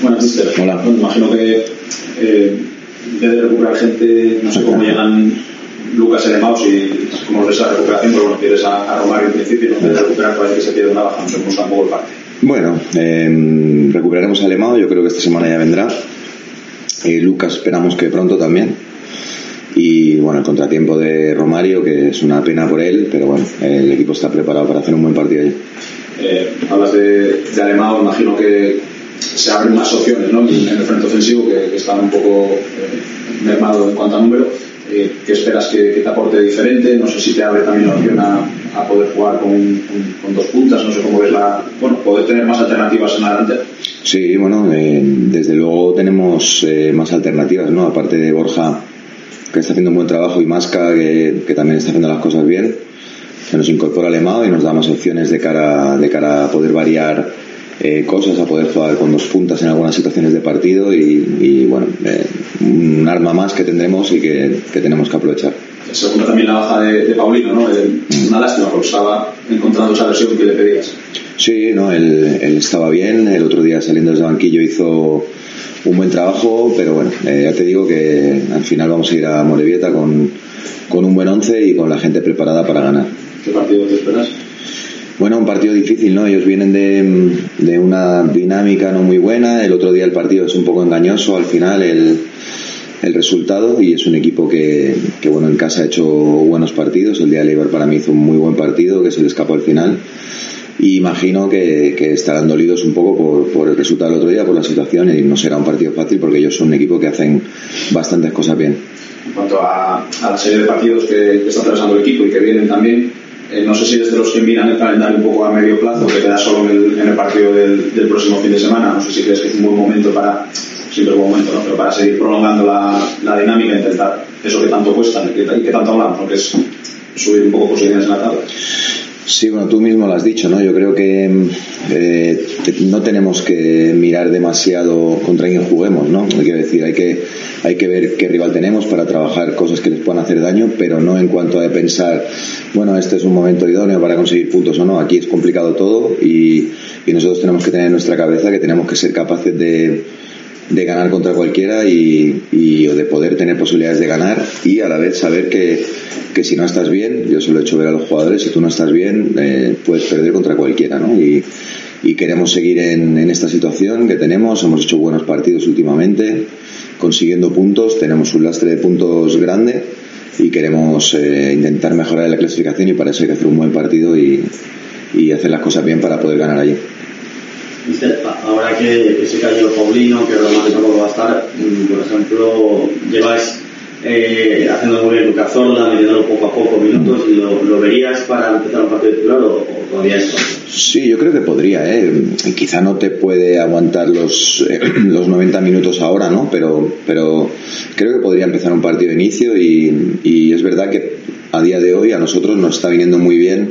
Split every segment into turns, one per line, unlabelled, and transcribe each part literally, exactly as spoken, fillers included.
Buenas, mister.
Hola.
Bueno, imagino que eh, debe recuperar gente, no sé cómo llegan Lucas Elemaos y cómo ves la recuperación, pero bueno, quieres a, a Romario en principio, no debe recuperar, parece que se pierde una baja, no sé cómo está un poco el parte.
Bueno, eh, recuperaremos a Elemaos, yo creo que esta semana ya vendrá. Eh, Lucas esperamos que pronto también. Y bueno, el contratiempo de Romario, que es una pena por él, pero bueno, el equipo está preparado para hacer un buen partido allí.
Eh, hablas de, de Elemaos, imagino que se abren más opciones, ¿no?, en el frente ofensivo, que, que están un poco eh, mermado en cuanto a número. Eh, ¿Qué esperas que, que te aporte diferente? No sé si te abre también la opción a, a poder jugar con, con, con dos puntas, no sé cómo ves la... Bueno, poder tener más alternativas en adelante.
Sí, bueno, eh, desde luego tenemos eh, más alternativas, ¿no? Aparte de Borja, que está haciendo un buen trabajo, y Masca, que, que también está haciendo las cosas bien, se nos incorpora Elemaos y nos da más opciones de cara, de cara a poder variar eh, cosas, a poder jugar con dos puntas en algunas situaciones de partido y, y bueno, eh, un arma más que tendremos y que, que tenemos que aprovechar.
Segunda también la baja de, de Paulino, ¿no? El, una lástima porque estaba encontrando esa versión que le pedías.
Sí, no, él, él estaba bien, el otro día saliendo desde el banquillo hizo un buen trabajo, pero bueno, eh, ya te digo que al final vamos a ir a Morevieta con, con un buen once y con la gente preparada para ganar.
¿Qué partido te esperas?
Bueno, un partido difícil, ¿no? Ellos vienen de, de una dinámica no muy buena. El otro día el partido es un poco engañoso al final el, el resultado, y es un equipo que, que bueno, en casa ha hecho buenos partidos. El día de Eibar para mí hizo un muy buen partido, que se le escapó al final, y imagino que, que estarán dolidos un poco por, por el resultado del otro día, por la situación, y no será un partido fácil porque ellos son un equipo que hacen bastantes cosas bien.
En cuanto a, a la serie de partidos que, que está atravesando el equipo y que vienen también, eh, no sé si desde los que miran el calendario un poco a medio plazo, que queda solo en el, en el partido del, del próximo fin de semana, no sé si crees que es un buen momento para, siempre es un buen momento, ¿no?, pero para seguir prolongando la, la dinámica, intentar eso que tanto cuesta y que, y que tanto hablamos, ¿no?, que es subir un poco posiciones en la tabla.
Sí, bueno, tú mismo lo has dicho, ¿no? Yo creo que eh, te, no tenemos que mirar demasiado contra quién juguemos, ¿no? Quiero decir, hay que, hay que ver qué rival tenemos para trabajar cosas que les puedan hacer daño, pero no en cuanto a pensar, bueno, este es un momento idóneo para conseguir puntos o no. Aquí es complicado todo y, y nosotros tenemos que tener en nuestra cabeza que tenemos que ser capaces de, de ganar contra cualquiera y, y o de poder tener posibilidades de ganar, y a la vez saber que que si no estás bien, yo se lo he hecho ver a los jugadores, si tú no estás bien eh, puedes perder contra cualquiera, ¿no? Y, y queremos seguir en, en esta situación que tenemos. Hemos hecho buenos partidos últimamente, consiguiendo puntos, tenemos un lastre de puntos grande y queremos eh, intentar mejorar la clasificación, y para eso hay que hacer un buen partido y, y hacer las cosas bien para poder ganar allí.
Ahora que, que se cayó Paulino, que Román tampoco va a estar, por ejemplo, lleváis Eh, haciendo muy bien Lucas Zorla, metiéndolo poco a poco minutos, ¿lo, lo verías para empezar un partido titular o, o todavía es?
Sí, yo creo que podría, ¿eh? Quizá no te puede aguantar los eh, los noventa minutos ahora, ¿no? Pero pero creo que podría empezar un partido de inicio, y, y es verdad que a día de hoy a nosotros nos está viniendo muy bien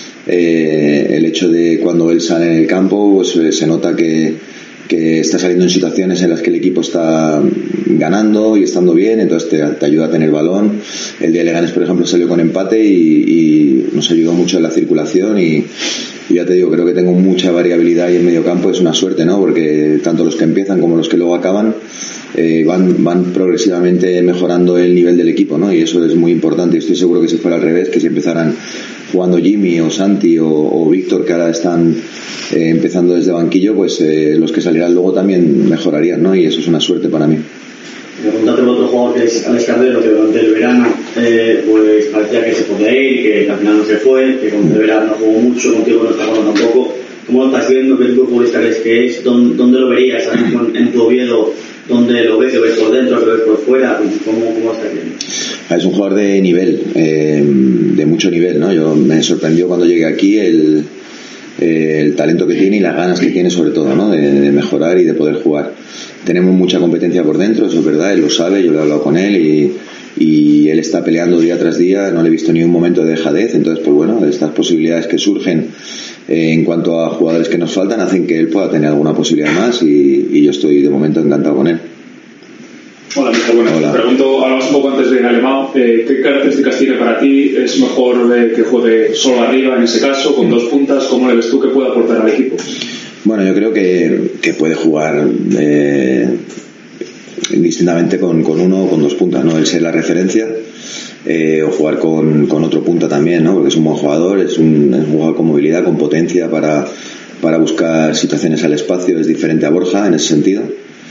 eh, el hecho de cuando él sale en el campo, pues eh, se nota que que está saliendo en situaciones en las que el equipo está ganando y estando bien, entonces te, te ayuda a tener balón. El día de Leganés, por ejemplo, salió con empate y, y nos ayudó mucho en la circulación, y, y ya te digo, creo que tengo mucha variabilidad ahí en medio campo. Es una suerte, ¿no?, porque tanto los que empiezan como los que luego acaban eh, van, van progresivamente mejorando el nivel del equipo, ¿no? Y eso es muy importante. Estoy seguro que si fuera al revés, que si empezaran jugando Jimmy o Santi o, o Víctor, que ahora están eh, empezando desde banquillo, pues eh, los que salieran luego también mejorarían, ¿no? Y eso es una suerte para mí.
Preguntarte por otro jugador, que es Alex Cardero, que durante el verano eh, pues parecía que se podía ir, que al final no se fue, que con Cervera no jugó mucho, contigo no está jugando tampoco. ¿Cómo lo estás viendo? ¿Qué tipo de futbolista crees que es? ¿Dónde, dónde lo verías? ¿En, en tu Oviedo? ¿Dónde lo ves? ¿Lo ves por dentro? ¿Lo ves por fuera? ¿Cómo, cómo estás viendo?
Es un jugador de nivel, eh, de mucho nivel, ¿no? Yo me sorprendió cuando llegué aquí el, eh, el talento que tiene y las ganas que tiene, sobre todo, ¿no?, de, de mejorar y de poder jugar. Tenemos mucha competencia por dentro, eso es verdad, él lo sabe, yo le he hablado con él y, y él está peleando día tras día, no le he visto ni un momento de dejadez. Entonces, pues bueno, estas posibilidades que surgen eh, en cuanto a jugadores que nos faltan hacen que él pueda tener alguna posibilidad más, y, y yo estoy de momento encantado con él.
Hola, mister. Bueno,
Hola.
Te pregunto, hablamos un poco antes de Elemaos, eh, ¿qué características tiene para ti? ¿Es mejor eh, que juegue solo arriba en ese caso, con dos puntas? ¿Cómo le ves tú que puede aportar al equipo?
Bueno, yo creo que, que puede jugar eh, indistintamente con, con uno o con dos puntas, ¿no? El ser la referencia, eh, o jugar con, con otro punta también, ¿no? Porque es un buen jugador, es un, es un jugador con movilidad, con potencia para, para buscar situaciones al espacio, es diferente a Borja en ese sentido.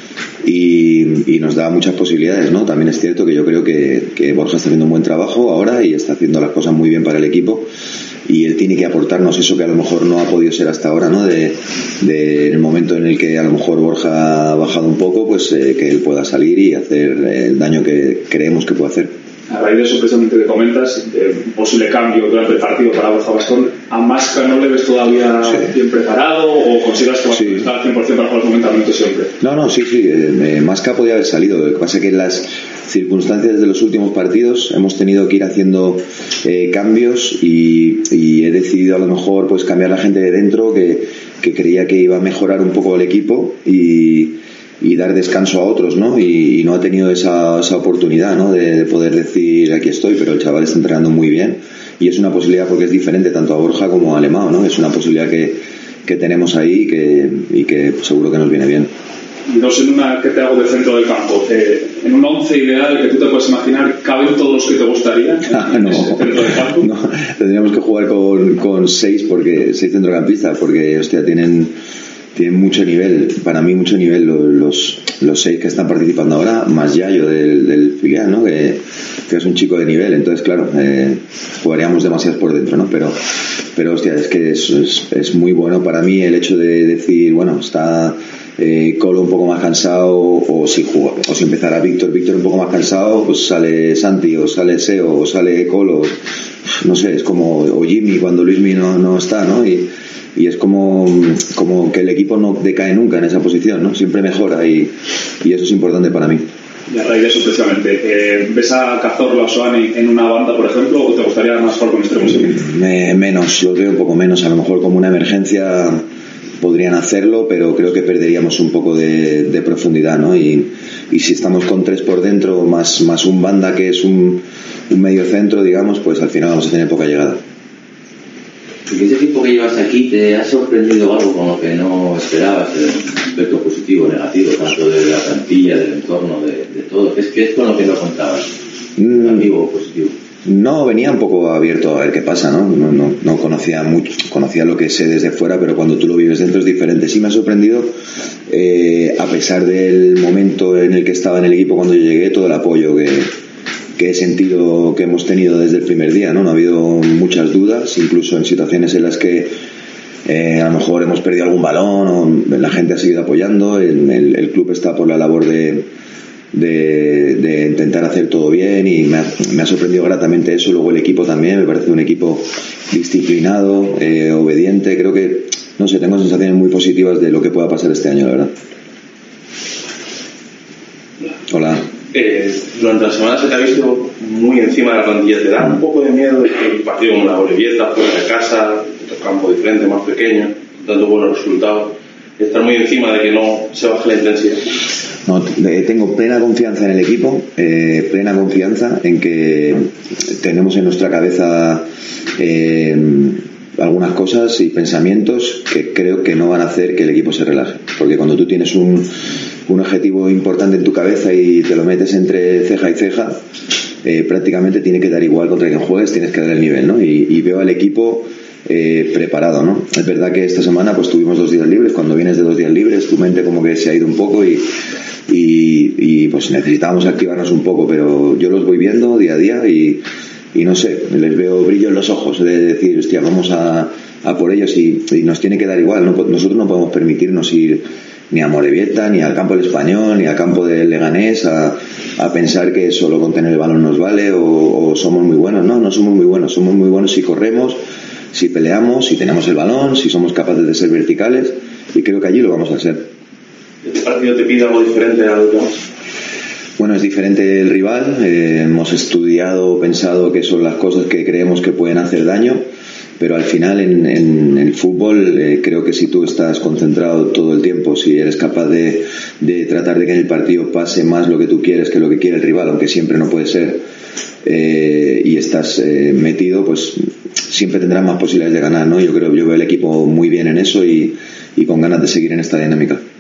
Y, y nos da muchas posibilidades, ¿no? También es cierto que yo creo que, que Borja está haciendo un buen trabajo ahora y está haciendo las cosas muy bien para el equipo, y él tiene que aportarnos eso que a lo mejor no ha podido ser hasta ahora, ¿no? De, de en el momento en el que a lo mejor Borja ha bajado un poco, pues eh, que él pueda salir y hacer el daño que creemos que puede hacer.
A raíz de eso precisamente que comentas, de un posible cambio durante el partido para Borja Bastón, ¿a Masca no le ves todavía sí. bien preparado o consideras que va sí. a estar al cien por ciento para jugar los noventa minutos siempre?
No, no, sí, sí, eh, Masca podía haber salido. Lo que pasa es que en las circunstancias de los últimos partidos hemos tenido que ir haciendo eh, cambios y, y he decidido a lo mejor pues cambiar la gente de dentro que, que creía que iba a mejorar un poco el equipo y y dar descanso a otros, ¿no? Y, y no ha tenido esa, esa oportunidad, ¿no? De, de poder decir aquí estoy, pero el chaval está entrenando muy bien y es una posibilidad porque es diferente tanto a Borja como a Alemão, ¿no? Es una posibilidad que, que tenemos ahí que, y que seguro que nos viene bien.
Y dos en una que te hago de centro del campo. Eh, en un once ideal que tú te puedes imaginar, ¿caben todos los que te gustaría
ah,
en
no,
ese centro del campo?
No, tendríamos que jugar con, con seis porque seis centrocampistas porque, hostia, tienen tienen mucho nivel, para mí mucho nivel los, los, los seis que están participando ahora, más Yayo del, del filial, ¿no? Que, que es un chico de nivel, entonces claro, eh, jugaríamos demasiado por dentro, ¿no? Pero, pero hostia, es que es, es, es muy bueno para mí el hecho de decir, bueno, está eh, Colo un poco más cansado, o si juega, o si empezara Víctor, Víctor un poco más cansado, pues sale Santi, o sale Seo, o sale Colo, no sé, es como, o Jimmy cuando Luismi no, no está, ¿no? Y y es como, como que el equipo no decae nunca en esa posición, ¿no? Siempre mejora y, y eso es importante para mí.
Y a raíz de eso precisamente, eh, ¿ves a Cazorla o Soani en una banda, por ejemplo, o te gustaría más jugar con extremos?
Me, menos, yo veo un poco menos, a lo mejor como una emergencia podrían hacerlo, pero creo que perderíamos un poco de, de profundidad, ¿no? Y, y si estamos con tres por dentro más, más un banda que es un, un medio centro, digamos, pues al final vamos a tener poca llegada.
¿En ese tiempo que llevas aquí te has sorprendido algo con lo que no esperabas, el aspecto positivo o negativo, tanto de la plantilla, del entorno, de, de todo? ¿Qué es, ¿Qué es con lo que no contabas? ¿Negativo o positivo?
No, venía un poco abierto a ver qué pasa, ¿no? No, no, no conocía mucho, conocía lo que sé desde fuera, pero cuando tú lo vives dentro es diferente. Sí me ha sorprendido, eh, a pesar del momento en el que estaba en el equipo cuando yo llegué, todo el apoyo que que he sentido que hemos tenido desde el primer día, ¿no? No ha habido muchas dudas, incluso en situaciones en las que eh, a lo mejor hemos perdido algún balón o la gente ha seguido apoyando, el, el, el club está por la labor de, de, de intentar hacer todo bien y me ha, me ha sorprendido gratamente eso. Luego el equipo también, me parece un equipo disciplinado, eh, obediente, creo que, no sé, tengo sensaciones muy positivas de lo que pueda pasar este año, la verdad. Hola.
Eh, durante la semana se te ha visto muy encima de la plantilla. ¿Te da un poco de miedo de que el partido como la Bolivieta, fuera de casa, otro campo diferente, más pequeño, dando buenos resultados, estar muy encima de que no se baje la intensidad?
No, tengo plena confianza en el equipo, eh, plena confianza en que tenemos en nuestra cabeza eh, algunas cosas y pensamientos que creo que no van a hacer que el equipo se relaje, porque cuando tú tienes un, un objetivo importante en tu cabeza y te lo metes entre ceja y ceja, eh, prácticamente tiene que dar igual contra quien juegues, tienes que dar el nivel, ¿no? Y, y veo al equipo eh, preparado, ¿no? Es verdad que esta semana pues tuvimos dos días libres. Cuando vienes de dos días libres tu mente como que se ha ido un poco y, y, y pues necesitábamos activarnos un poco, pero yo los voy viendo día a día y y no sé, les veo brillo en los ojos de decir, hostia, vamos a, a por ellos y, y nos tiene que dar igual, ¿no? Nosotros no podemos permitirnos ir ni a Morevieta, ni al campo del Español, ni al campo del Leganés a, a pensar que solo con tener el balón nos vale o, o somos muy buenos. No, no somos muy buenos, somos muy buenos si corremos, si peleamos, si tenemos el balón, si somos capaces de ser verticales, y creo que allí lo vamos a hacer.
¿Este partido te pide algo diferente a los demás?
Bueno, es diferente el rival, eh, hemos estudiado, pensado qué son las cosas que creemos que pueden hacer daño, pero al final en, en el fútbol eh, creo que si tú estás concentrado todo el tiempo, si eres capaz de, de tratar de que en el partido pase más lo que tú quieres que lo que quiere el rival, aunque siempre no puede ser, eh, y estás eh, metido, pues siempre tendrán más posibilidades de ganar, ¿no? Yo creo, yo veo el equipo muy bien en eso y, y con ganas de seguir en esta dinámica.